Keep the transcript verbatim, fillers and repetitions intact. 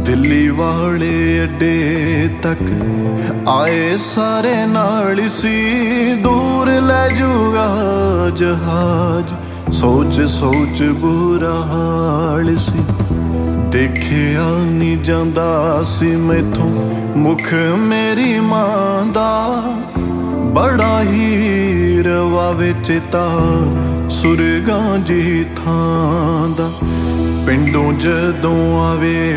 ਦਿੱਲੀ ਵਾਲੇ ਅੱਡੇ ਤੱਕ ਆਏ ਸਾਰੇ ਨਾਲ ਸੀ, ਦੂਰ ਲੈ ਜੂਗਾ ਜਹਾਜ਼ ਸੋਚ ਸੋਚ ਬੁਰਾ ਹਾਲ ਸੀ। ਦੇਖਿਆ ਨੀ ਜਾਂਦਾ ਸੀ ਮੈਥੋਂ ਮੁਖ ਮੇਰੀ ਮਾਂ ਦਾ, ਬੜਾ ਹੀ ਰਵਾਵੇ ਚੇਤਾ ਸੁਰਗਾਂ ਜੀ ਥਾਂ ਦਾ। ਪਿੰਡੋਂ ਜਦੋਂ ਆਵੇ